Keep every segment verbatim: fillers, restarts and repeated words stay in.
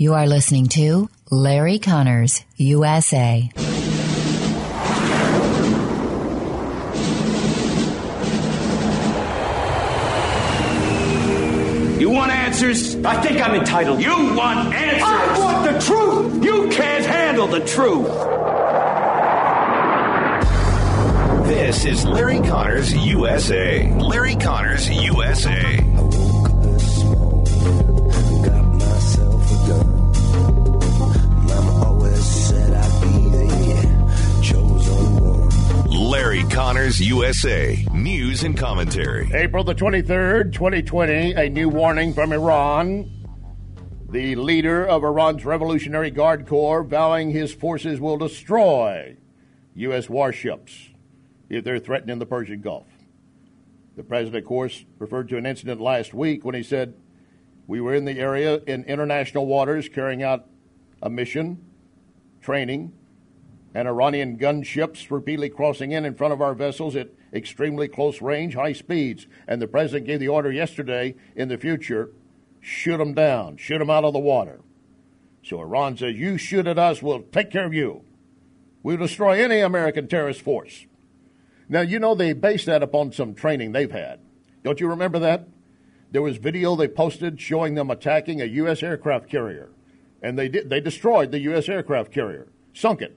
You are listening to Larry Connors, U S A. You want answers? I think I'm entitled. You want answers? I want the truth! You can't handle the truth! This is Larry Connors, U S A. Larry Connors, U S A. Larry Connors, U S A. News and commentary. April the twenty-third, twenty twenty, a new warning from Iran. The leader of Iran's Revolutionary Guard Corps vowing his forces will destroy U S warships if they're threatening the Persian Gulf. The president, of course, referred to an incident last week when he said, "We were in the area in international waters carrying out a mission, training, and Iranian gunships repeatedly crossing in in front of our vessels at extremely close range, high speeds." And the president gave the order yesterday, in the future, shoot them down, shoot them out of the water. So Iran says, you shoot at us, we'll take care of you. We'll destroy any American terrorist force. Now, you know they based that upon some training they've had. Don't you remember that? There was video they posted showing them attacking a U S aircraft carrier. And they did, they destroyed the U S aircraft carrier, sunk it.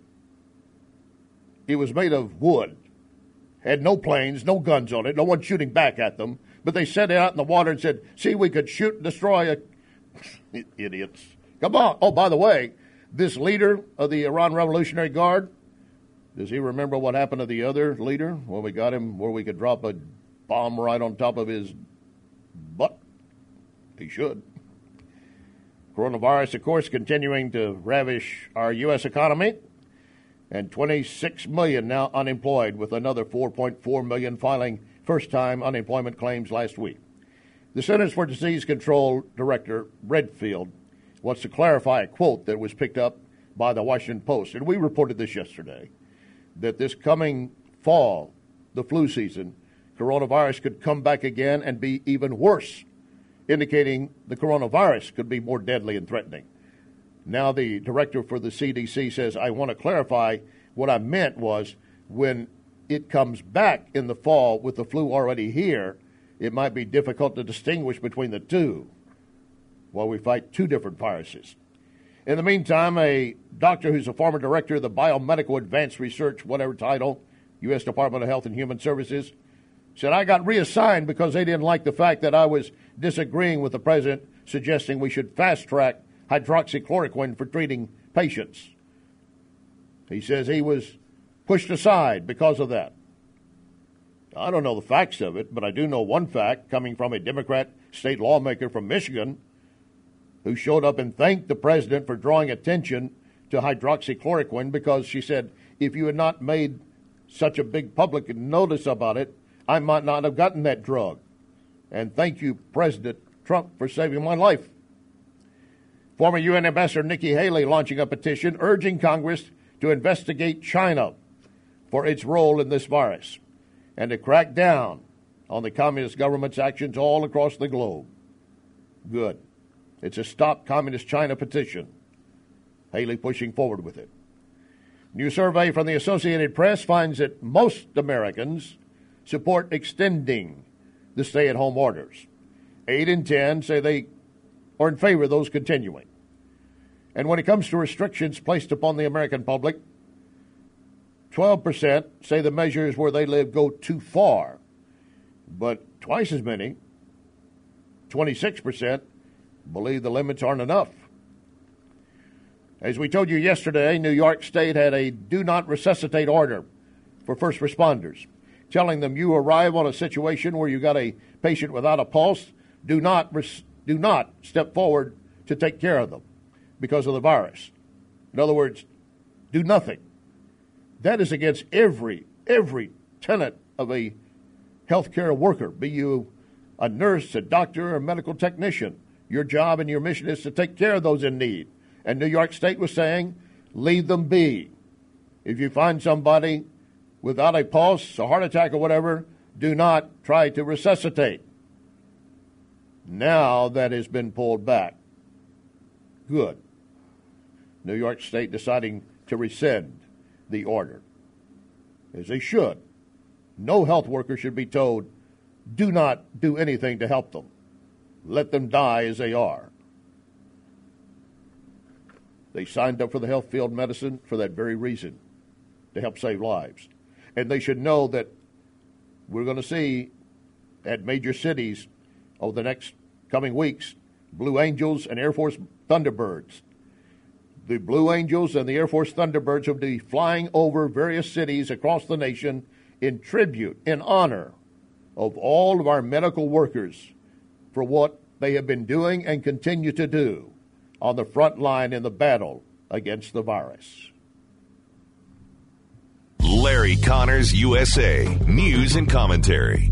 It was made of wood, had no planes, no guns on it, no one shooting back at them. But they set it out in the water and said, see, we could shoot and destroy a... Idiots. Come on. Oh, by the way, this leader of the Iran Revolutionary Guard, does he remember what happened to the other leader when we got him where we could drop a bomb right on top of his butt? He should. Coronavirus, of course, continuing to ravish our U S economy. And twenty-six million now unemployed, with another four point four million filing first-time unemployment claims last week. The Centers for Disease Control Director Redfield wants to clarify a quote that was picked up by the Washington Post, and we reported this yesterday, that this coming fall, the flu season, coronavirus could come back again and be even worse, indicating the coronavirus could be more deadly and threatening. Now the director for the C D C says, I want to clarify what I meant was when it comes back in the fall with the flu already here, it might be difficult to distinguish between the two while we fight two different viruses. In the meantime, a doctor who's a former director of the Biomedical Advanced Research, whatever title, U S Department of Health and Human Services, said, I got reassigned because they didn't like the fact that I was disagreeing with the president, suggesting we should fast-track hydroxychloroquine for treating patients. He says he was pushed aside because of that. I don't know the facts of it, but I do know one fact coming from a Democrat state lawmaker from Michigan who showed up and thanked the president for drawing attention to hydroxychloroquine because she said, if you had not made such a big public notice about it, I might not have gotten that drug. And thank you, President Trump, for saving my life. Former U N Ambassador Nikki Haley launching a petition urging Congress to investigate China for its role in this virus and to crack down on the communist government's actions all across the globe. Good. It's a Stop Communist China petition. Haley pushing forward with it. New survey from the Associated Press finds that most Americans support extending the stay-at-home orders. Eight in ten say they are in favor of those continuing. And when it comes to restrictions placed upon the American public, twelve percent say the measures where they live go too far. But twice as many, twenty-six percent, believe the limits aren't enough. As we told you yesterday, New York State had a do not resuscitate order for first responders, telling them you arrive on a situation where you got a patient without a pulse, do not res- do not step forward to take care of them because of the virus. In other words, do nothing. That is against every, every tenet of a healthcare worker, be you a nurse, a doctor, or a medical technician. Your job and your mission is to take care of those in need. And New York State was saying, leave them be. If you find somebody without a pulse, a heart attack, or whatever, do not try to resuscitate. Now that has been pulled back. Good. New York State deciding to rescind the order, as they should. No health worker should be told, do not do anything to help them. Let them die as they are. They signed up for the health field medicine for that very reason, to help save lives. And they should know that we're going to see at major cities over the next coming weeks, Blue Angels and Air Force Thunderbirds. The Blue Angels and the Air Force Thunderbirds will be flying over various cities across the nation in tribute, in honor of all of our medical workers for what they have been doing and continue to do on the front line in the battle against the virus. Larry Connors, U S A. News and commentary.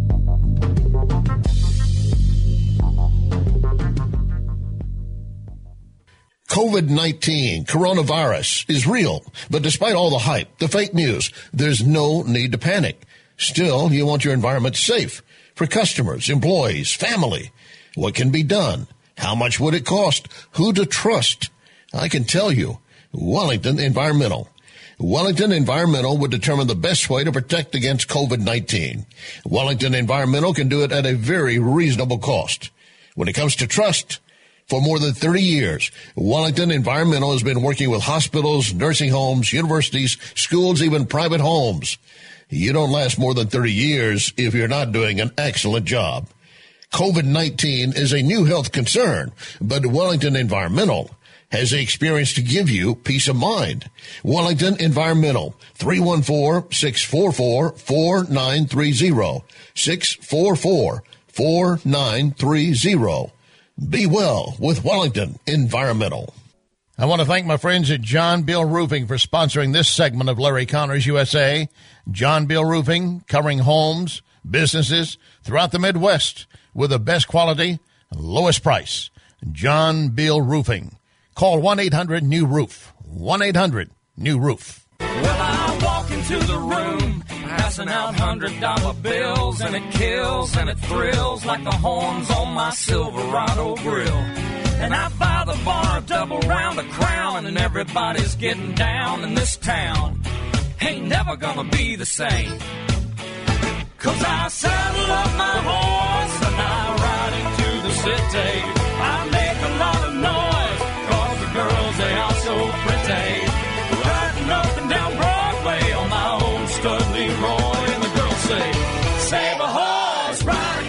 COVID nineteen, coronavirus, is real. But despite all the hype, the fake news, there's no need to panic. Still, you want your environment safe for customers, employees, family. What can be done? How much would it cost? Who to trust? I can tell you, Wellington Environmental. Wellington Environmental would determine the best way to protect against COVID nineteen. Wellington Environmental can do it at a very reasonable cost. When it comes to trust, for more than thirty years, Wellington Environmental has been working with hospitals, nursing homes, universities, schools, even private homes. You don't last more than thirty years if you're not doing an excellent job. COVID nineteen is a new health concern, but Wellington Environmental has the experience to give you peace of mind. Wellington Environmental, three one four, six four four, four nine three zero, six four four, four nine three zero. Be well with Wellington Environmental. I want to thank my friends at John Bill Roofing for sponsoring this segment of Larry Connors U S A. John Bill Roofing, covering homes, businesses throughout the Midwest with the best quality and lowest price. John Bill Roofing. Call one eight hundred new roof. one eight hundred new roof. Well, I walk into the room, passing out hundred dollar bills, and it kills and it thrills like the horns on my Silverado grill. And I buy the bar a double round of Crown, and everybody's getting down in this town. Ain't never gonna be the same. Cause I saddle up my horse and I ride into the city. I make a lot of noise, cause the girls, they are so pretty. Riding up and down Broadway on my old stud Leroy, and the girls say, save a horse, ride a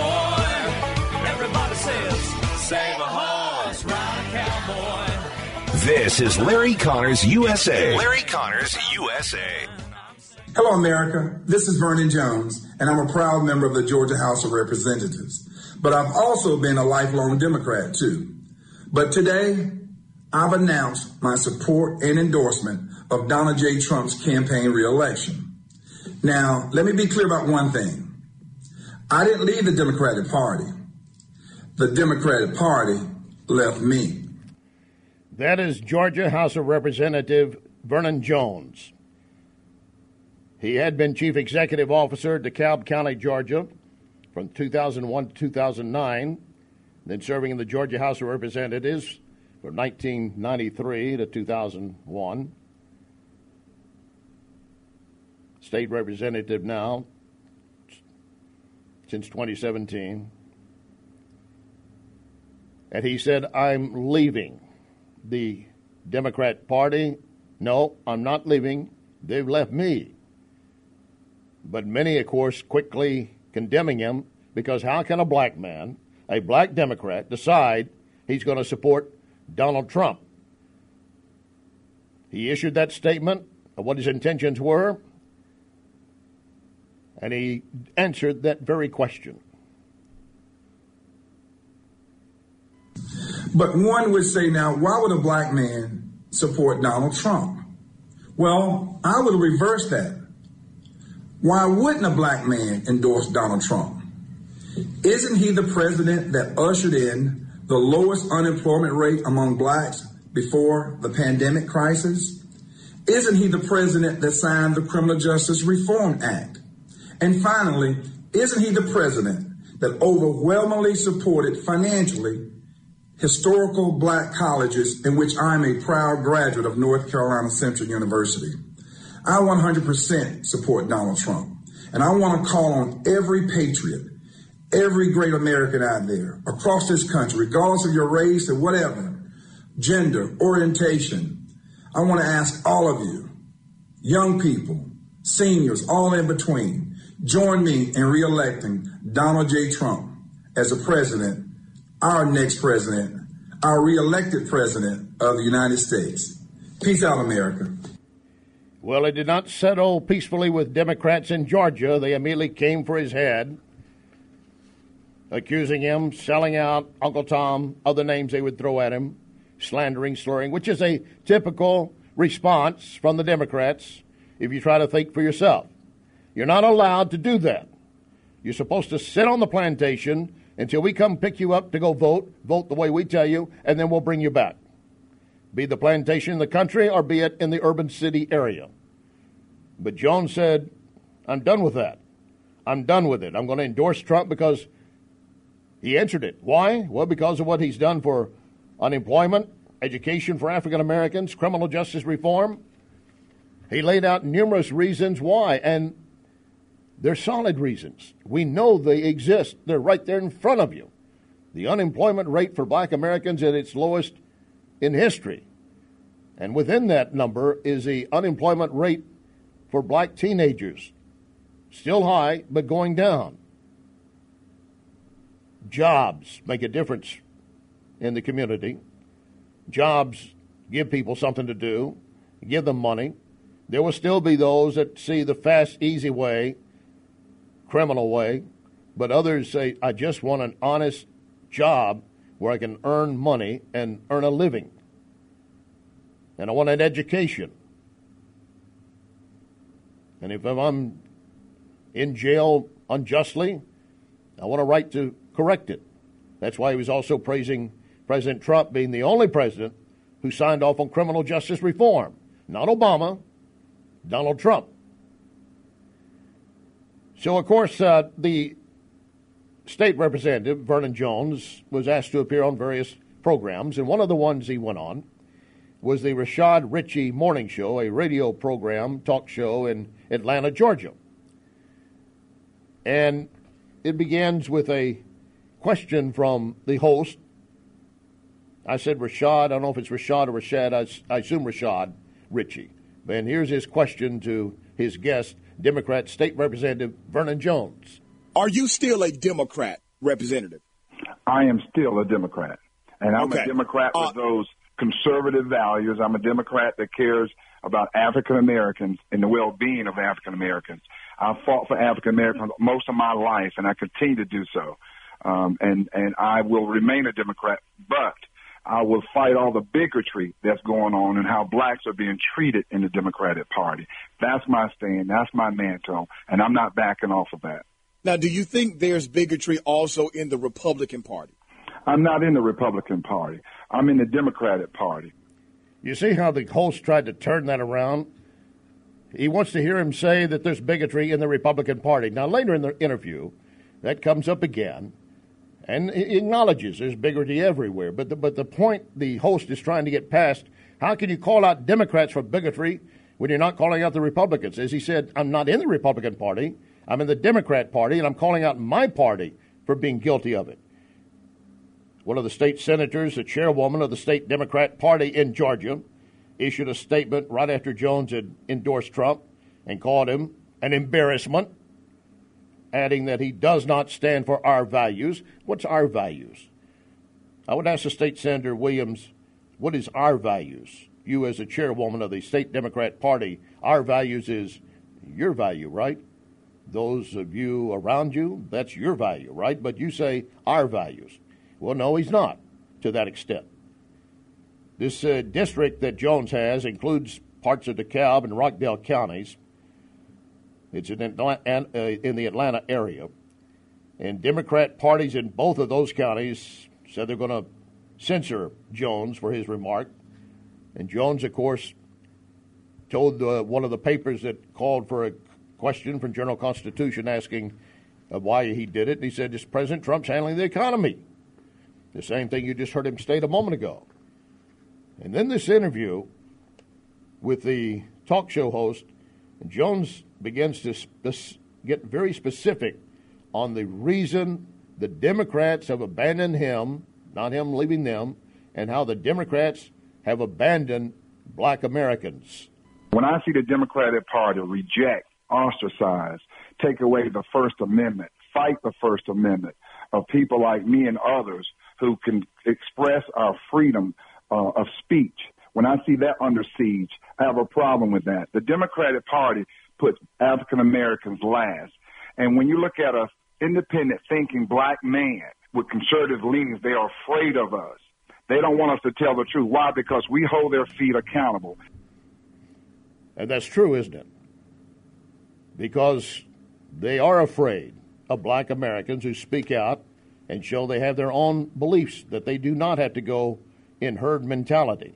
cowboy. Everybody says, save a horse, ride a cowboy. This is Larry Connors U S A. Larry Connors U S A. Hello, America. This is Vernon Jones, and I'm a proud member of the Georgia House of Representatives. But I've also been a lifelong Democrat, too. But today, I've announced my support and endorsement of Donald J. Trump's campaign reelection. Now, let me be clear about one thing. I didn't leave the Democratic Party. The Democratic Party left me. That is Georgia House of Representative Vernon Jones. He had been Chief Executive Officer of DeKalb County, Georgia, from two thousand one to two thousand nine, then serving in the Georgia House of Representatives from nineteen ninety-three to two thousand one. State Representative now since twenty seventeen. And he said, I'm leaving the Democrat Party. No, I'm not leaving. They've left me. But many, of course, quickly condemning him, because how can a black man, a black Democrat, decide he's going to support Donald Trump? He issued that statement of what his intentions were, and he answered that very question. But one would say now, why would a black man support Donald Trump? Well, I would reverse that. Why wouldn't a black man endorse Donald Trump? Isn't he the president that ushered in the lowest unemployment rate among blacks before the pandemic crisis? Isn't he the president that signed the Criminal Justice Reform Act? And finally, isn't he the president that overwhelmingly supported financially historical black colleges in which I'm a proud graduate of North Carolina Central University. I one hundred percent support Donald Trump, and I want to call on every patriot, every great American out there across this country, regardless of your race or whatever, gender, orientation. I want to ask all of you, young people, seniors, all in between, join me in re-electing Donald J. Trump as a president, our next president, our re-elected president of the United States. Peace out, America. Well, it did not settle peacefully with Democrats in Georgia. They immediately came for his head, accusing him, selling out Uncle Tom, other names they would throw at him, slandering, slurring, which is a typical response from the Democrats if you try to think for yourself. You're not allowed to do that. You're supposed to sit on the plantation until we come pick you up to go vote, vote the way we tell you, and then we'll bring you back. Be the plantation in the country or be it in the urban city area. But Jones said, I'm done with that. I'm done with it. I'm going to endorse Trump because he answered it. Why? Well, because of what he's done for unemployment, education for African Americans, criminal justice reform. He laid out numerous reasons why, and they're solid reasons. We know they exist. They're right there in front of you. The unemployment rate for black Americans at its lowest in history. And within that number is the unemployment rate for black teenagers. Still high, but going down. Jobs make a difference in the community. Jobs give people something to do, give them money. There will still be those that see the fast, easy way, criminal way, but others say, I just want an honest job where I can earn money and earn a living. And I want an education. And if I'm in jail unjustly, I want a right to correct it. That's why he was also praising President Trump being the only president who signed off on criminal justice reform. Not Obama, Donald Trump. So, of course, uh, the state representative, Vernon Jones, was asked to appear on various programs, and one of the ones he went on was the Rashad Ritchie Morning Show, a radio program, talk show in Atlanta, Georgia. And it begins with a question from the host. I said Rashad. I don't know if it's Rashad or Rashad. I, I assume Rashad Ritchie. And here's his question to his guest, Democrat State Representative Vernon Jones. Are you still a Democrat, Representative? I am still a Democrat. And I'm okay. a Democrat with uh, those conservative values. I'm a Democrat that cares about African Americans and the well-being of African Americans. I fought for African Americans most of my life, and I continue to do so. Um, and, and I will remain a Democrat, but I will fight all the bigotry that's going on and how blacks are being treated in the Democratic Party. That's my stand. That's my mantle, and I'm not backing off of that. Now, do you think there's bigotry also in the Republican Party? I'm not in the Republican Party. I'm in the Democratic Party. You see how the host tried to turn that around? He wants to hear him say that there's bigotry in the Republican Party. Now, later in the interview, that comes up again, and he acknowledges there's bigotry everywhere. But the, but the point the host is trying to get past, how can you call out Democrats for bigotry when you're not calling out the Republicans? As he said, I'm not in the Republican Party. I'm in the Democrat Party, and I'm calling out my party for being guilty of it. One of the state senators, the chairwoman of the state Democrat Party in Georgia, issued a statement right after Jones had endorsed Trump and called him an embarrassment, adding that he does not stand for our values. What's our values? I would ask the state senator Williams, what is our values? You as the chairwoman of the state Democrat Party, our values is your value, right? Those of you around you, that's your value, right? But you say our values. Well, no, he's not to that extent. This uh, district that Jones has includes parts of DeKalb and Rockdale counties. It's in, Atlanta, uh, in the Atlanta area. And Democrat parties in both of those counties said they're going to censor Jones for his remark. And Jones, of course, told uh, one of the papers that called for a question from Journal-Constitution asking uh, why he did it. And he said, it's President Trump's handling the economy. The same thing you just heard him state a moment ago. And then this interview with the talk show host, Jones begins to spe- get very specific on the reason the Democrats have abandoned him, not him leaving them, and how the Democrats have abandoned black Americans. When I see the Democratic Party reject, ostracize, take away the First Amendment, fight the First Amendment of people like me and others who can express our freedom uh, of speech, when I see that under siege, I have a problem with that. The Democratic Party puts African Americans last. And when you look at an independent thinking black man with conservative leanings, they are afraid of us. They don't want us to tell the truth. Why? Because we hold their feet accountable. And that's true, isn't it? Because they are afraid of black Americans who speak out and show they have their own beliefs, that they do not have to go in herd mentality.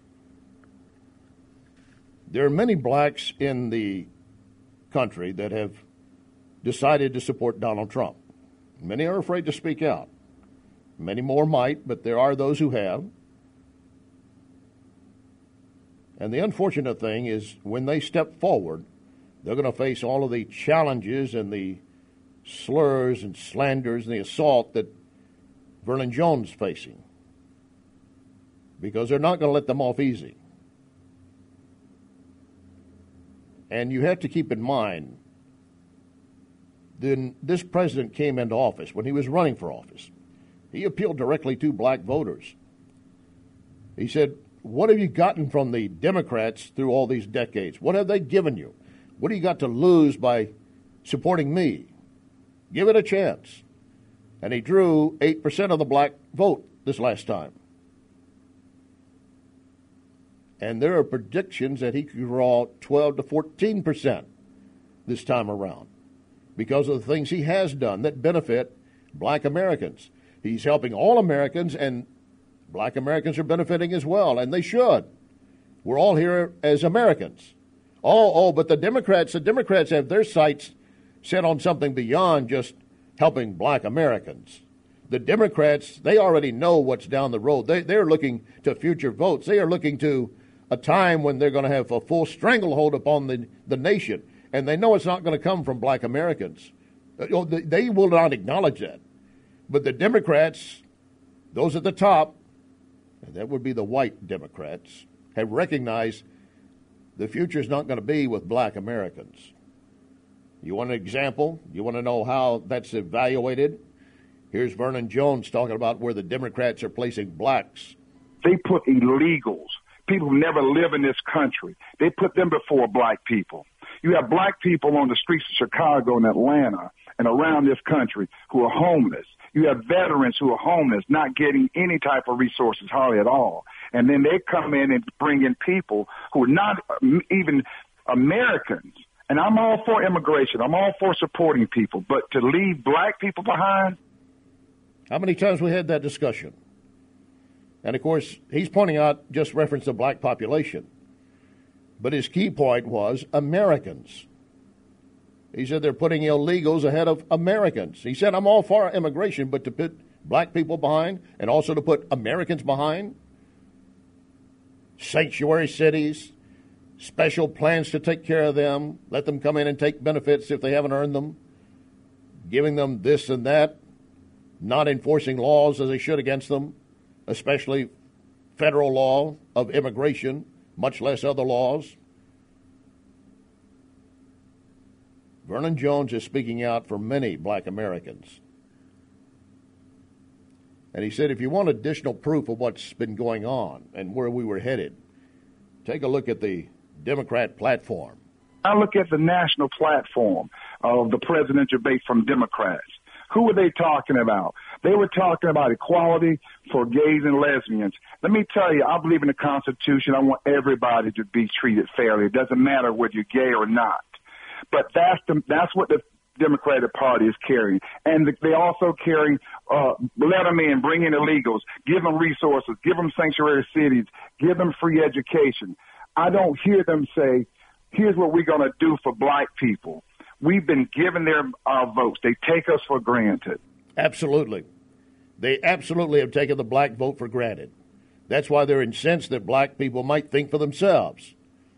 There are many blacks in the country that have decided to support Donald Trump. Many are afraid to speak out. Many more might, but there are those who have. And the unfortunate thing is when they step forward, they're going to face all of the challenges and the slurs and slanders and the assault that Vernon Jones is facing, because they're not going to let them off easy. And you have to keep in mind, then this president came into office, when he was running for office, he appealed directly to black voters. He said, what have you gotten from the Democrats through all these decades? What have they given you? What do you got to lose by supporting me? Give it a chance. And he drew eight percent of the black vote this last time. And there are predictions that he could draw twelve to fourteen percent this time around because of the things he has done that benefit black Americans. He's helping all Americans, and black Americans are benefiting as well, and they should. We're all here as Americans. Oh, oh, but the Democrats, the Democrats have their sights set on something beyond just helping black Americans. The Democrats, they already know what's down the road. They, they're looking to future votes. They are looking to a time when they're going to have a full stranglehold upon the, the nation, and they know it's not going to come from black Americans. They will not acknowledge that. But the Democrats, those at the top, and that would be the white Democrats, have recognized the future is not going to be with black Americans. You want an example? You want to know how that's evaluated? Here's Vernon Jones talking about where the Democrats are placing blacks. They put illegals, people who never live in this country, they put them before black people. You have black people on the streets of Chicago and Atlanta and around this country who are homeless. You have veterans who are homeless, not getting any type of resources, hardly at all. And then they come in and bring in people who are not even Americans. And I'm all for immigration. I'm all for supporting people. But to leave black people behind? How many times we had that discussion? And, of course, he's pointing out just reference the black population. But his key point was Americans. He said they're putting illegals ahead of Americans. He said, I'm all for immigration, but to put black people behind and also to put Americans behind? Sanctuary cities, special plans to take care of them, let them come in and take benefits if they haven't earned them, giving them this and that, not enforcing laws as they should against them, especially federal law of immigration, much less other laws. Vernon Jones is speaking out for many black Americans. And he said, if you want additional proof of what's been going on and where we were headed, take a look at the Democrat platform. I look at the national platform of the presidential debate from Democrats. Who were they talking about? They were talking about equality for gays and lesbians. Let me tell you, I believe in the Constitution. I want everybody to be treated fairly. It doesn't matter whether you're gay or not. But that's the, that's what the Democratic Party is carrying. And the, they also carry, uh, let them in, bring in illegals, give them resources, give them sanctuary cities, give them free education. I don't hear them say, here's what we're going to do for black people. We've been given their our votes. They take us for granted. Absolutely. They absolutely have taken the black vote for granted. That's why they're incensed that black people might think for themselves.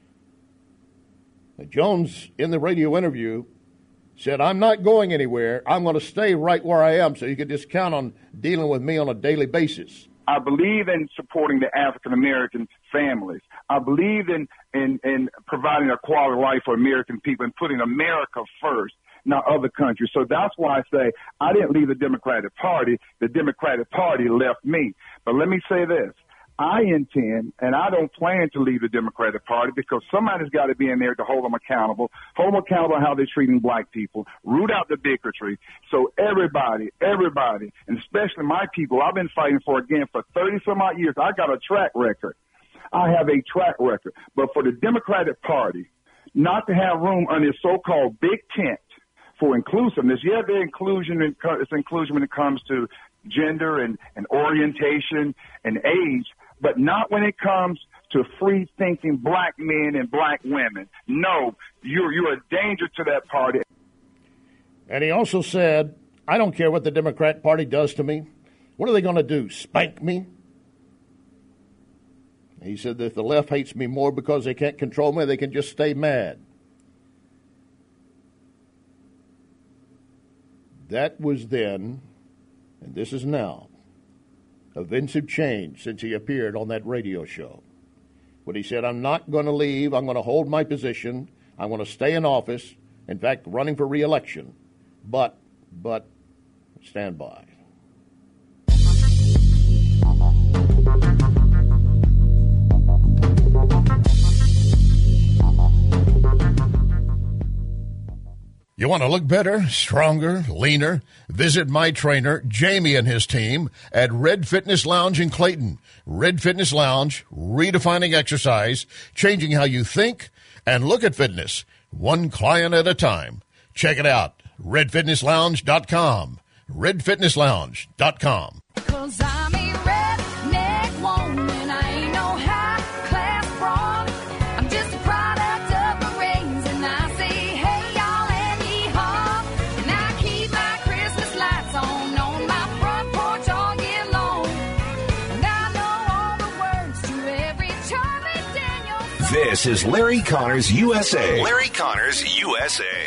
Jones, in the radio interview, said, I'm not going anywhere. I'm going to stay right where I am, so you can just count on dealing with me on a daily basis. I believe in supporting the African-American families. I believe in, in, in providing a quality life for American people and putting America first, not other countries. So that's why I say I didn't leave the Democratic Party. The Democratic Party left me. But let me say this. I intend, and I don't plan to leave the Democratic Party because somebody's got to be in there to hold them accountable, hold them accountable on how they're treating black people, root out the bigotry. So everybody, everybody, and especially my people, I've been fighting for, again, for thirty some odd years. I got a track record. I have a track record. But for the Democratic Party not to have room on this so-called big tent for inclusiveness, yeah, their inclusion, it's inclusion when it comes to gender and, and orientation and age, but not when it comes to free-thinking black men and black women. No, you're, you're a danger to that party. And he also said, I don't care what the Democrat Party does to me. What are they going to do, spank me? He said that if the left hates me more because they can't control me, they can just stay mad. That was then, and this is now. Events have changed since he appeared on that radio show. When he said, I'm not going to leave, I'm going to hold my position, I'm going to stay in office, in fact, running for re-election, but, but, stand by. You want to look better, stronger, leaner? Visit my trainer, Jamie, and his team at Red Fitness Lounge in Clayton. Red Fitness Lounge, redefining exercise, changing how you think and look at fitness, one client at a time. Check it out, red fitness lounge dot com. red fitness lounge dot com. Cause I'm a redneck woman, I ain't no high-class broad. I'm just a product of the rains, and I say, hey, y'all, and yee-haw. And I keep my Christmas lights on on my front porch all year long. And I know all the words to every Charlie Daniels song. This is Larry Connors, U S A. Larry Connors, U S A.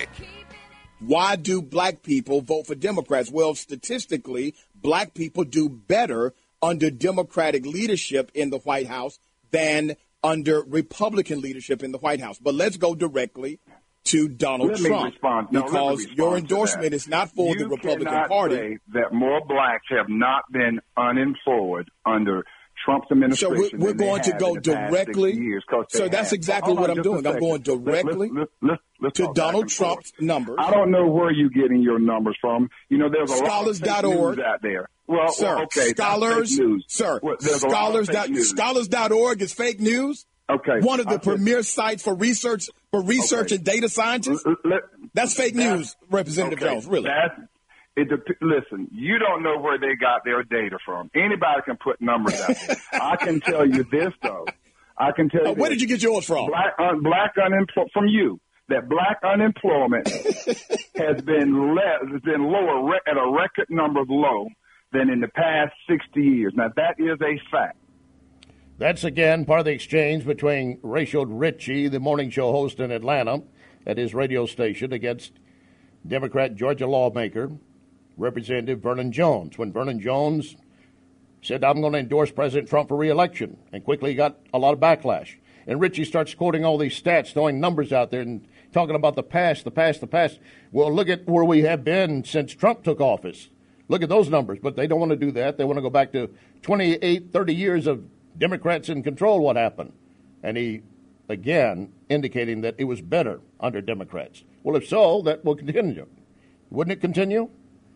Why do black people vote for Democrats? Well, statistically, black people do better under Democratic leadership in the White House than under Republican leadership in the White House. But let's go directly to Donald Let me Trump respond. No, let me because respond your to endorsement that. is not for You the Republican cannot Party. say that more blacks have not been unemployed under Trump's So administration. we're, we're than they going to have go in the past directly. six years, 'cause they So that's have. exactly Hold what on I'm just a doing. I'm second. going directly Let's, let's, let's to talk back Donald and forth. Trump's numbers. I don't know where you're getting your numbers from. You know, there's a Scholars lot dot of fake org. news out there. Well, Sir, well, okay, scholars, that's fake news. sir, Well, there's a lot of scholars fake dot, news. scholars dot org is fake news. Okay, One of the I said- premier sites for research for research Okay. and data scientists. L- let- That's fake that's- news, Representative okay, Jones. Really? That's, it dep- listen, you don't know where they got their data from. Anybody can put numbers out there. I can tell you this, though. I can tell you Uh, where this. did you get yours from? Black, un, black unemployment from you. That black unemployment has been le- has been lower re- at a record number low than in the past sixty years. Now that is a fact. That's, again, part of the exchange between Rachel Ritchie, the morning show host in Atlanta, at his radio station, against Democrat Georgia lawmaker, Representative Vernon Jones. When Vernon Jones said, I'm going to endorse President Trump for re-election, and quickly got a lot of backlash. And Ritchie starts quoting all these stats, throwing numbers out there and talking about the past, the past, the past. Well, look at where we have been since Trump took office. Look at those numbers. But they don't want to do that. They want to go back to twenty-eight, thirty years of Democrats in control. What happened? And he, again, indicating that it was better under Democrats. Well, if so, that will continue. Wouldn't it continue?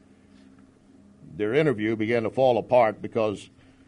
Their interview began to fall apart because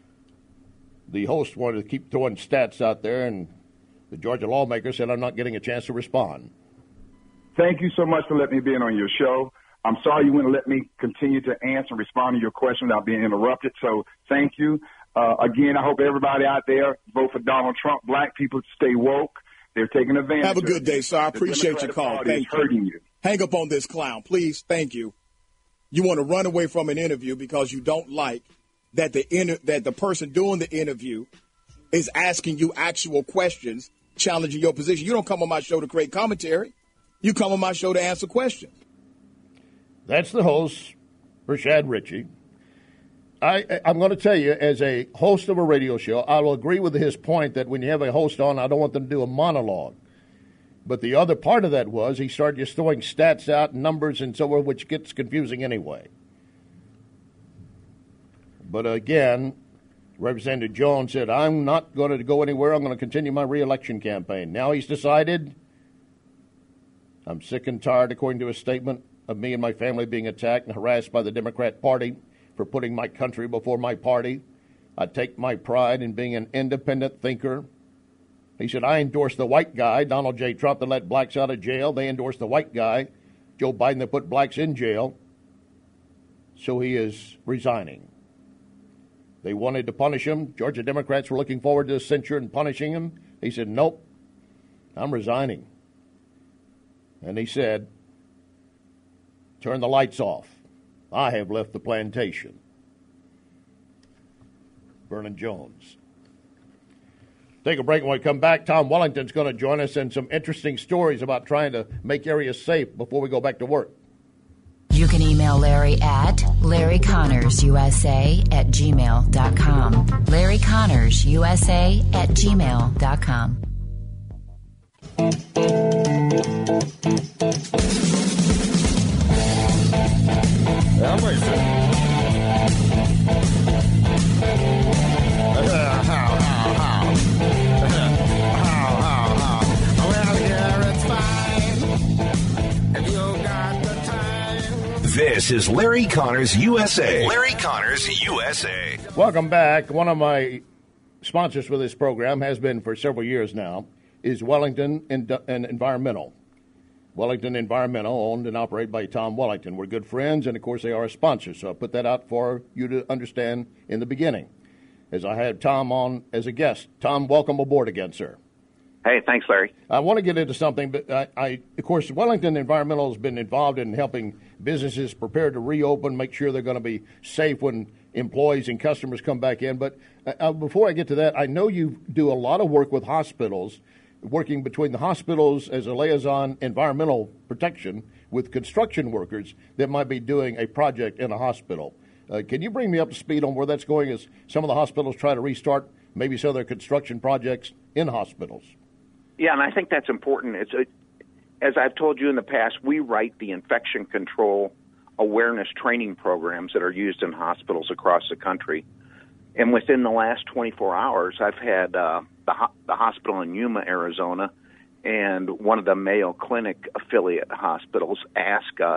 the host wanted to keep throwing stats out there, and the Georgia lawmaker said, I'm not getting a chance to respond. Thank you so much for letting me be in on your show. I'm sorry you wouldn't let me continue to answer and respond to your question without being interrupted. So thank you. Uh, again, I hope everybody out there vote for Donald Trump. Black people stay woke. They're taking advantage. Have a of good it. day, sir. I The appreciate your Democratic call. Party Thank is hurting you. Hang up on this clown, please. Thank you. You want to run away from an interview because you don't like that the inter- that the person doing the interview is asking you actual questions, challenging your position. You don't come on my show to create commentary. You come on my show to answer questions. That's the host, Rashad Ritchie. I, I'm going to tell you, as a host of a radio show, I will agree with his point that when you have a host on, I don't want them to do a monologue. But the other part of that was he started just throwing stats out, numbers, and so on, which gets confusing anyway. But again, Representative Jones said, I'm not going to go anywhere. I'm going to continue my re-election campaign. Now he's decided, I'm sick and tired, according to his statement, of me and my family being attacked and harassed by the Democrat Party for putting my country before my party. I take my pride in being an independent thinker. He said, I endorsed the white guy, Donald J. Trump, that let blacks out of jail. They endorsed the white guy, Joe Biden, that put blacks in jail. So he is resigning. They wanted to punish him. Georgia Democrats were looking forward to censure and punishing him. He said, nope, I'm resigning. And he said, turn the lights off. I have left the plantation. Vernon Jones. Take a break. When we come back, Tom Wellington's going to join us and some interesting stories about trying to make areas safe before we go back to work. You can email Larry at Larry Connors U S A at gmail dot com. Larry Connors U S A at gmail dot com. This is Larry Connors U S A. Larry Connors U S A. Welcome back. One of my sponsors for this program has been for several years now is Wellington and Environmental. Wellington Environmental, owned and operated by Tom Wellington. We're good friends, and, of course, they are a sponsor. So I'll put that out for you to understand in the beginning, as I had Tom on as a guest. Tom, welcome aboard again, sir. Hey, thanks, Larry. I want to get into something, but I, I, of course, Wellington Environmental has been involved in helping businesses prepare to reopen, make sure they're going to be safe when employees and customers come back in. But uh, before I get to that, I know you do a lot of work with hospitals, working between the hospitals as a liaison environmental protection with construction workers that might be doing a project in a hospital. Uh, can you bring me up to speed on where that's going as some of the hospitals try to restart maybe some of their construction projects in hospitals? Yeah, and I think that's important. It's a, as I've told you in the past, we write the infection control awareness training programs that are used in hospitals across the country. And within the last twenty-four hours, I've had uh, the, ho- the hospital in Yuma, Arizona, and one of the Mayo Clinic affiliate hospitals ask us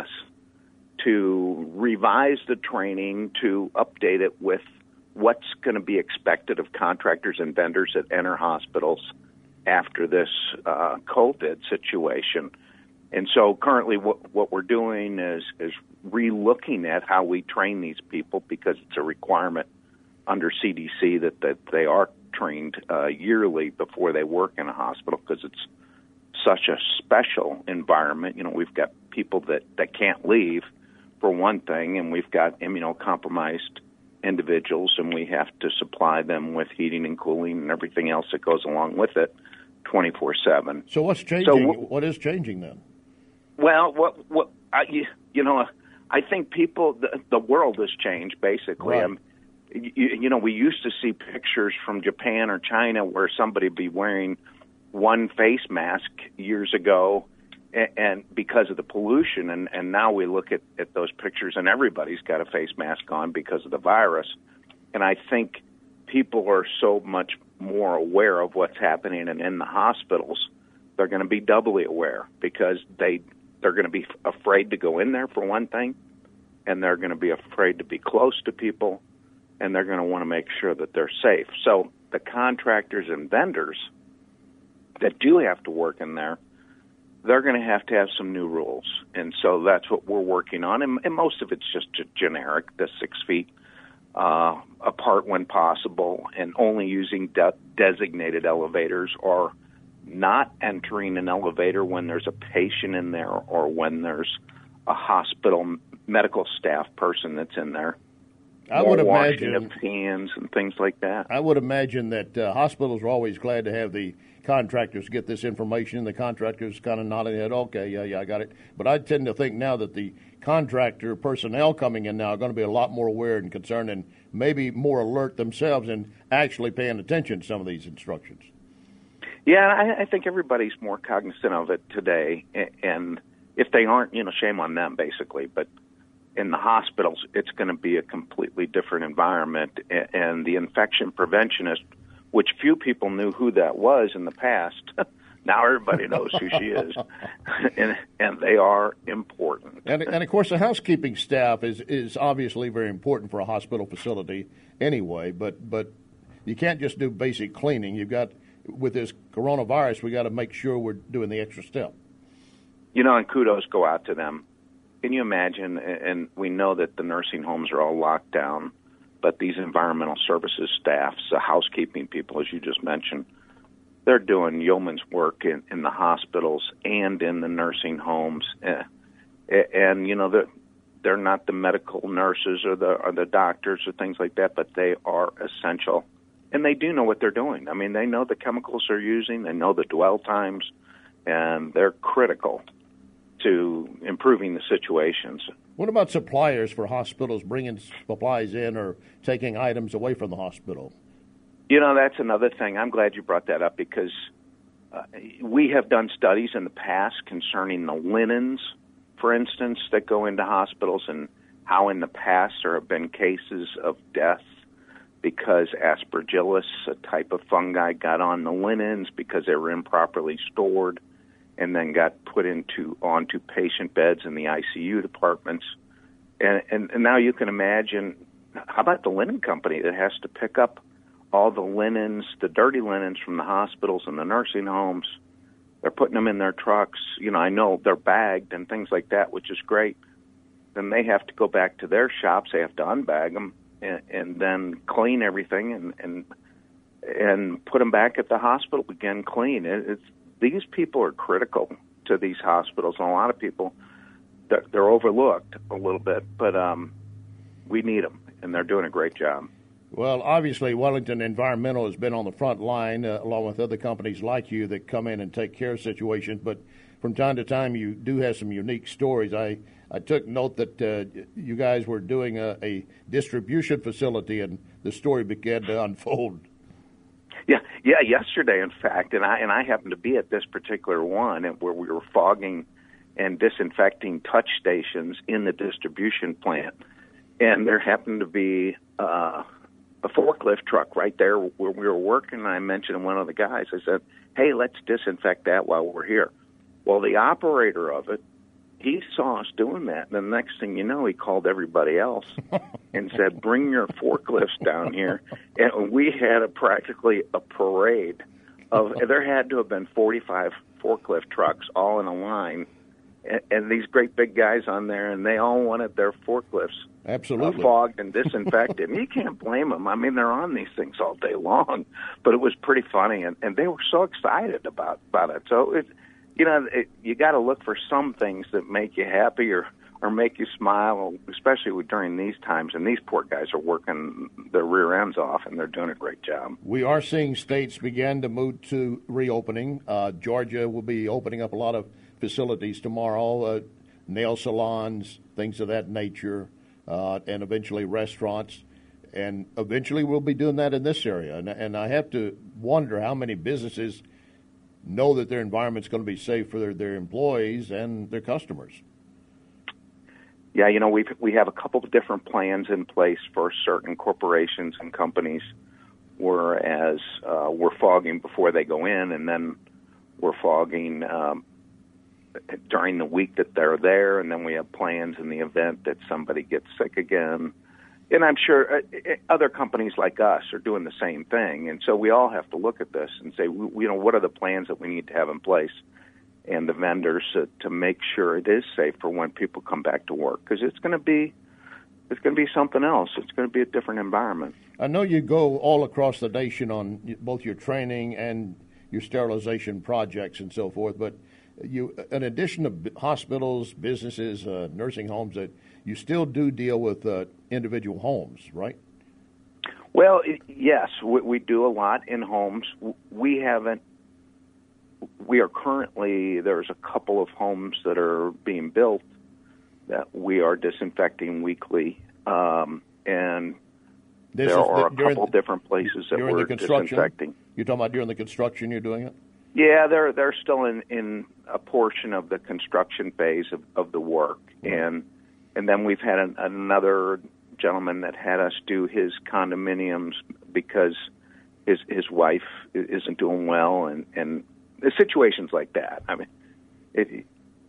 to revise the training, to update it with what's going to be expected of contractors and vendors that enter hospitals after this uh, COVID situation. And so currently what, what we're doing is, is re-looking at how we train these people, because it's a requirement under C D C that, that they are trained uh, yearly before they work in a hospital, because it's such a special environment. You know, we've got people that, that can't leave, for one thing, and we've got immunocompromised individuals, and we have to supply them with heating and cooling and everything else that goes along with it twenty-four seven. So what's changing? So, what is changing then? Well, what what I, you, you know, I think people, the, the world has changed, basically. Right. Um, you, you know, we used to see pictures from Japan or China where somebody would be wearing one face mask years ago, and, and because of the pollution, and, and now we look at, at those pictures and everybody's got a face mask on because of the virus. And I think people are so much more aware of what's happening, and in the hospitals, they're going to be doubly aware, because they, they're going to be afraid to go in there, for one thing, and they're going to be afraid to be close to people, and they're going to want to make sure that they're safe. So the contractors and vendors that do have to work in there, they're going to have to have some new rules. And so that's what we're working on, and, and most of it's just generic, the six feet Uh, apart when possible, and only using de- designated elevators, or not entering an elevator when there's a patient in there or when there's a hospital medical staff person that's in there. I more would washing imagine of hands and things like that. I would imagine that uh, hospitals are always glad to have the contractors get this information. The contractors kind of nodding their head, okay, yeah, yeah, I got it. But I tend to think now that the contractor personnel coming in now are going to be a lot more aware and concerned and maybe more alert themselves and actually paying attention to some of these instructions. Yeah, I, I think everybody's more cognizant of it today. And if they aren't, you know, shame on them, basically. But in the hospitals, it's going to be a completely different environment. And the infection preventionist, which few people knew who that was in the past, now everybody knows who she is, and, and they are important. And, and, of course, the housekeeping staff is, is obviously very important for a hospital facility anyway, but, but you can't just do basic cleaning. You've got, with this coronavirus, we got to make sure we're doing the extra step. You know, and kudos go out to them. Can you imagine, and we know that the nursing homes are all locked down, but these environmental services staffs, the housekeeping people, as you just mentioned, they're doing yeoman's work in, in the hospitals and in the nursing homes. And, and you know, they're, they're not the medical nurses or the, or the doctors or things like that, but they are essential. And they do know what they're doing. I mean, they know the chemicals they're using. They know the dwell times, and they're critical to improving the situations. What about suppliers for hospitals bringing supplies in or taking items away from the hospital? You know, that's another thing. I'm glad you brought that up because uh, we have done studies in the past concerning the linens, for instance, that go into hospitals and how in the past there have been cases of death because aspergillus, a type of fungi, got on the linens because they were improperly stored and then got put into onto patient beds in the I C U departments. And, and, and now you can imagine, how about the linen company that has to pick up all the linens, the dirty linens from the hospitals and the nursing homes? They're putting them in their trucks. You know, I know they're bagged and things like that, which is great. Then they have to go back to their shops. They have to unbag them and, and then clean everything and, and and put them back at the hospital again clean. It, it's These people are critical to these hospitals, and a lot of people, they're, they're overlooked a little bit, but um, we need them, and they're doing a great job. Well, obviously, Wellington Environmental has been on the front line, uh, along with other companies like you that come in and take care of situations, but from time to time you do have some unique stories. I, I took note that uh, you guys were doing a, a distribution facility, and the story began to unfold. Yeah, yeah. Yesterday, in fact, and I and I happened to be at this particular one where we were fogging and disinfecting touch stations in the distribution plant, and there happened to be uh, a forklift truck right there where we were working. And I mentioned to one of the guys, I said, "Hey, let's disinfect that while we're here." Well, the operator of it, he saw us doing that. And the next thing you know, he called everybody else and said, "Bring your forklifts down here." And we had a practically a parade of, there had to have been forty-five forklift trucks all in a line. And, and these great big guys on there, and they all wanted their forklifts Absolutely. Uh, fogged and disinfected. And you can't blame them. I mean, they're on these things all day long. But it was pretty funny, and, and they were so excited about, about it. So it You know, it, you got to look for some things that make you happy or, or make you smile, especially during these times. And these poor guys are working their rear ends off, and they're doing a great job. We are seeing states begin to move to reopening. Uh, Georgia will be opening up a lot of facilities tomorrow, uh, nail salons, things of that nature, uh, and eventually restaurants. And eventually we'll be doing that in this area. And, and I have to wonder how many businesses know that their environment's going to be safe for their, their employees and their customers. Yeah, you know, we we have a couple of different plans in place for certain corporations and companies, whereas uh, we're fogging before they go in, and then we're fogging um, during the week that they're there, and then we have plans in the event that somebody gets sick again. And I'm sure uh, other companies like us are doing the same thing. And so we all have to look at this and say, we, you know, what are the plans that we need to have in place and the vendors uh, to make sure it is safe for when people come back to work? Because it's going to be it's going to be something else. It's going to be a different environment. I know you go all across the nation on both your training and your sterilization projects and so forth, but you, in addition to b- hospitals, businesses, uh, nursing homes, that you still do deal with uh, individual homes, right? Well, it, yes, we, we do a lot in homes. We haven't. We are currently, there's a couple of homes that are being built that we are disinfecting weekly, um, and this there is are the, a couple the, different places that we're the disinfecting. You're talking about during the construction you're doing it? Yeah, they're they're still in, in a portion of the construction phase of, of the work, mm-hmm. and and then we've had an, another gentleman that had us do his condominiums because his his wife isn't doing well, and and the situations like that. I mean, it,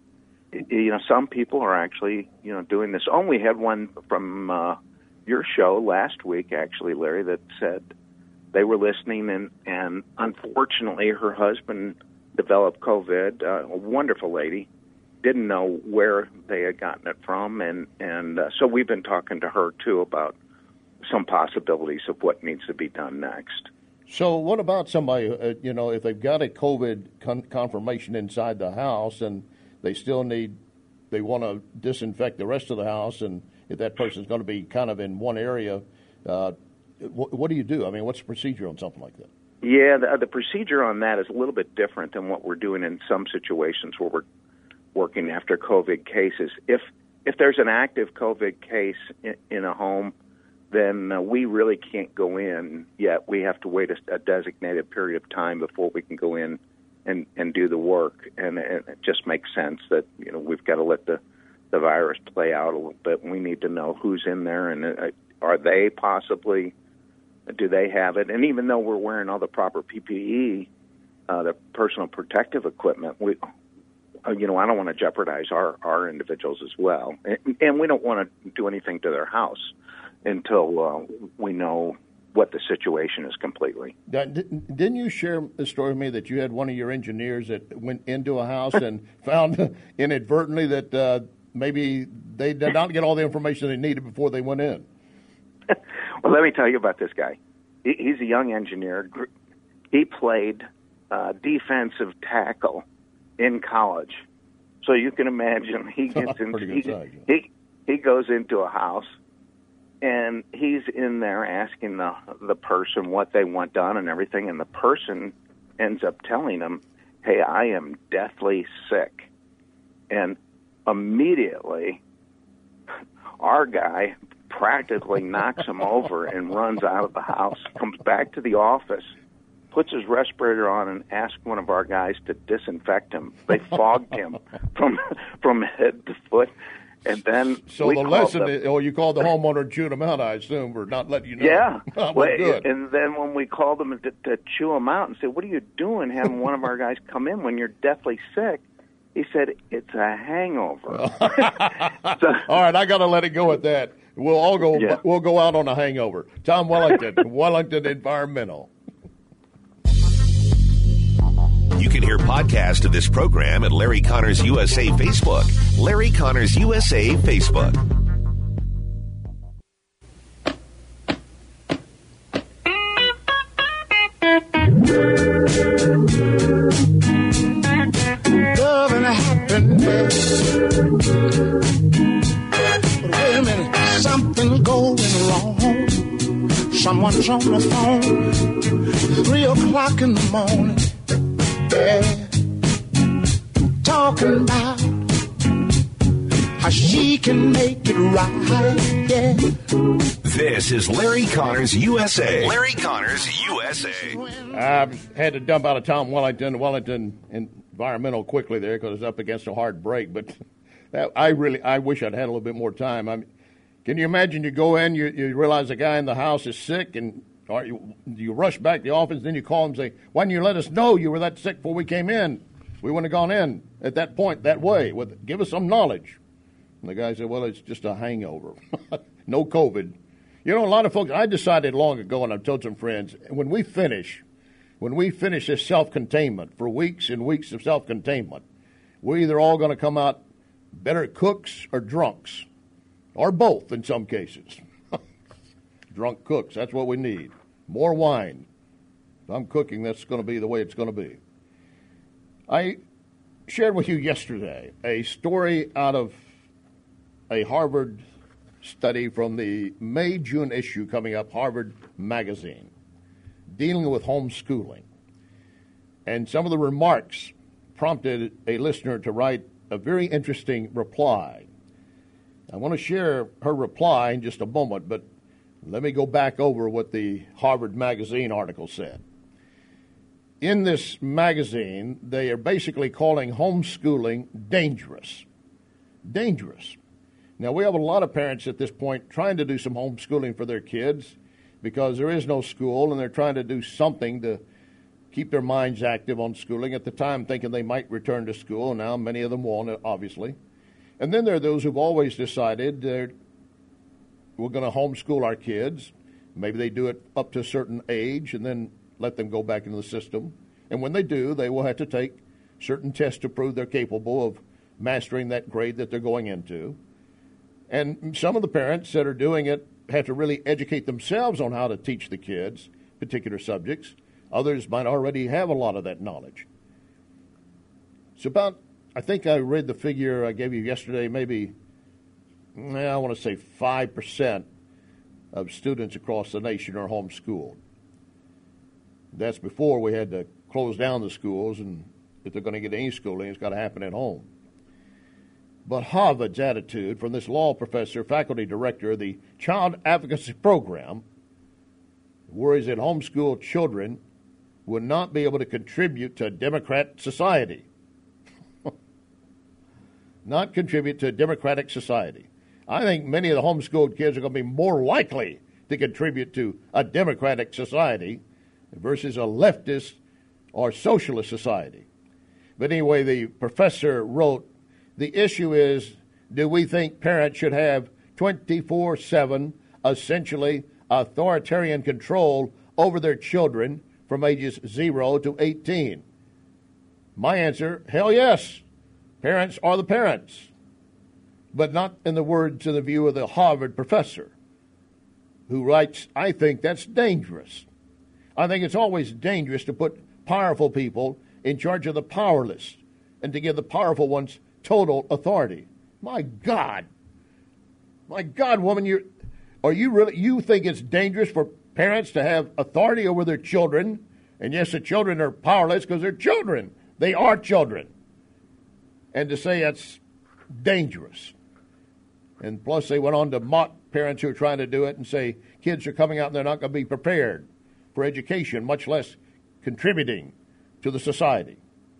it, you know, some people are actually you know doing this. Oh, we had one from uh, your show last week, actually, Larry, that said they were listening, and, and unfortunately her husband developed COVID, uh, a wonderful lady, didn't know where they had gotten it from, and, and uh, so we've been talking to her, too, about some possibilities of what needs to be done next. So what about somebody, uh, you know, if they've got a COVID con- confirmation inside the house and they still need, they want to disinfect the rest of the house, and if that person's going to be kind of in one area, uh, What, what do you do? I mean, what's the procedure on something like that? Yeah, the, the procedure on that is a little bit different than what we're doing in some situations where we're working after COVID cases. If if there's an active COVID case in, in a home, then uh, we really can't go in yet. We have to wait a, a designated period of time before we can go in and, and do the work. And it, it just makes sense that you know we've got to let the, the virus play out a little bit. We need to know who's in there, and uh, are they possibly... Do they have it? And even though we're wearing all the proper P P E, uh, the personal protective equipment, we, uh, you know, I don't want to jeopardize our, our individuals as well. And, and we don't want to do anything to their house until uh, we know what the situation is completely. Didn't you share a story with me that you had one of your engineers that went into a house and found inadvertently that uh, maybe they did not get all the information they needed before they went in? Well, let me tell you about this guy. He, he's a young engineer. He played uh, defensive tackle in college. So you can imagine he gets in, he, size, yeah. he he goes into a house, and he's in there asking the the person what they want done and everything, and the person ends up telling him, "Hey, I am deathly sick," and immediately our guy practically knocks him over and runs out of the house, comes back to the office, puts his respirator on, and asks one of our guys to disinfect him. They fogged him from from head to foot, and then so we the lesson the, is, oh, you called the homeowner and chewed him out, I assume, for not letting you know. Yeah, well, well, good. And then when we called them to, to chew him out and said, "What are you doing, having one of our guys come in when you're deathly sick?" He said, "It's a hangover." So, all right, I got to let it go at that. We'll all go. Yeah. We'll go out on a hangover. Tom Wellington, Wellington Environmental. You can hear podcast of this program at Larry Connors U S A Facebook. Larry Connors U S A Facebook. Love and happiness. But wait a minute, something's going wrong. Someone's on the phone, three o'clock in the morning. Yeah, talking about how she can make it right. Yeah. This is Larry Connors U S A. Larry Connors U S A. I've had to dump out of Tom Wellington, Wellington Environmental quickly there because it's up against a hard break. But that, I really, I wish I'd had a little bit more time. I mean, can you imagine you go in, you, you realize the guy in the house is sick, and or you, you rush back to the office, then you call him and say, "Why didn't you let us know you were that sick before we came in? We wouldn't have gone in at that point that way. With, give us some knowledge." And the guy said, "Well, it's just a hangover. No COVID." You know, a lot of folks, I decided long ago, and I've told some friends, when we finish, when we finish this self-containment, for weeks and weeks of self-containment, we're either all going to come out better cooks or drunks, or both in some cases. Drunk cooks, that's what we need. More wine. If I'm cooking, that's going to be the way it's going to be. I shared with you yesterday a story out of a Harvard study from the May-June issue coming up, Harvard Magazine, dealing with homeschooling. And some of the remarks prompted a listener to write a very interesting reply. I want to share her reply in just a moment, but let me go back over what the Harvard Magazine article said. In this magazine, they are basically calling homeschooling dangerous. Dangerous. Now, we have a lot of parents at this point trying to do some homeschooling for their kids because there is no school, and they're trying to do something to keep their minds active on schooling. At the time, thinking they might return to school. Now, many of them won't, obviously. And then there are those who've always decided they're, we're going to homeschool our kids. Maybe they do it up to a certain age and then let them go back into the system. And when they do, they will have to take certain tests to prove they're capable of mastering that grade that they're going into. And some of the parents that are doing it have to really educate themselves on how to teach the kids particular subjects. Others might already have a lot of that knowledge. It's about, I think I read the figure I gave you yesterday, maybe, I want to say five percent of students across the nation are homeschooled. That's before we had to close down the schools, and if they're going to get any schooling, it's got to happen at home. But Harvard's attitude from this law professor, faculty director of the Child Advocacy Program, worries that homeschooled children will not be able to contribute to a democratic society. Not contribute to a democratic society. I think many of the homeschooled kids are going to be more likely to contribute to a democratic society versus a leftist or socialist society. But anyway, the professor wrote, the issue is, do we think parents should have twenty-four seven, essentially authoritarian control over their children from ages zero to eighteen? My answer, hell yes. Parents are the parents. But not in the words and the view of the Harvard professor, who writes, I think that's dangerous. I think it's always dangerous to put powerful people in charge of the powerless and to give the powerful ones total authority. My God. My God, woman, you are you really you think it's dangerous for parents to have authority over their children? And yes, the children are powerless because they're children. They are children. And to say that's dangerous. And plus they went on to mock parents who are trying to do it and say kids are coming out and they're not going to be prepared for education, much less contributing to the society.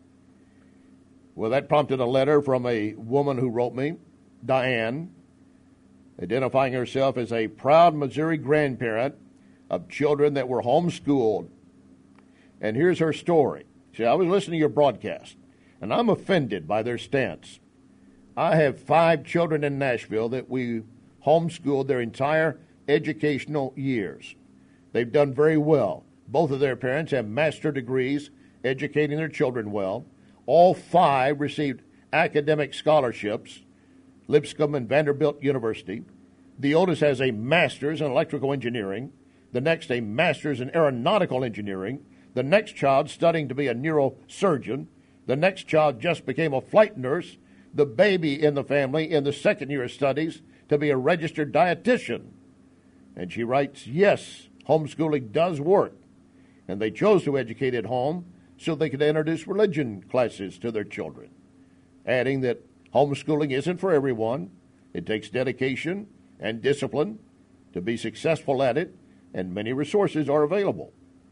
Well, that prompted a letter from a woman who wrote me, Diane, identifying herself as a proud Missouri grandparent of children that were homeschooled. And here's her story. See, I was listening to your broadcast, and I'm offended by their stance. I have five children in Nashville that we homeschooled their entire educational years. They've done very well. Both of their parents have master degrees educating their children well. All five received academic scholarships, Lipscomb and Vanderbilt University. The oldest has a master's in electrical engineering, the next a master's in aeronautical engineering, the next child studying to be a neurosurgeon, the next child just became a flight nurse, the baby in the family in the second year of studies to be a registered dietitian. And she writes, yes, homeschooling does work. And they chose to educate at home so they could introduce religion classes to their children, adding that homeschooling isn't for everyone. It takes dedication and discipline to be successful at it, and many resources are available.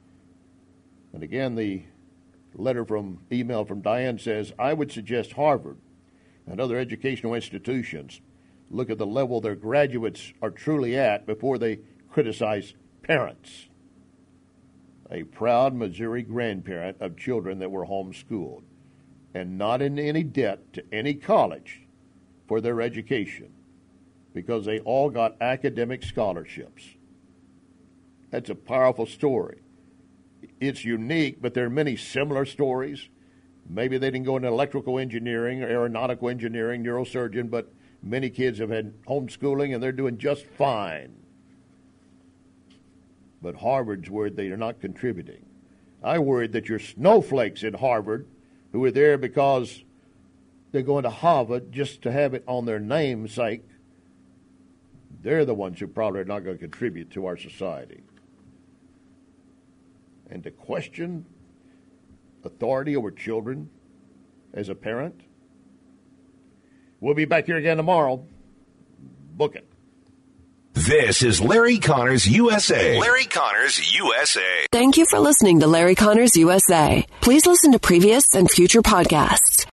And again, the letter from email from Diane says, I would suggest Harvard and other educational institutions look at the level their graduates are truly at before they criticize parents. A proud Missouri grandparent of children that were homeschooled and not in any debt to any college for their education because they all got academic scholarships. That's a powerful story. It's unique, but there are many similar stories. Maybe they didn't go into electrical engineering or aeronautical engineering, neurosurgeon, but many kids have had homeschooling and they're doing just fine. But Harvard's worried they are not contributing. I worried that your snowflakes at Harvard, who were there because they're going to Harvard just to have it on their namesake, they're the ones who probably are not going to contribute to our society. And to question authority over children as a parent. We'll be back here again tomorrow. Book it. This is Larry Connors U S A. Larry Connors U S A. Thank you for listening to Larry Connors U S A. Please listen to previous and future podcasts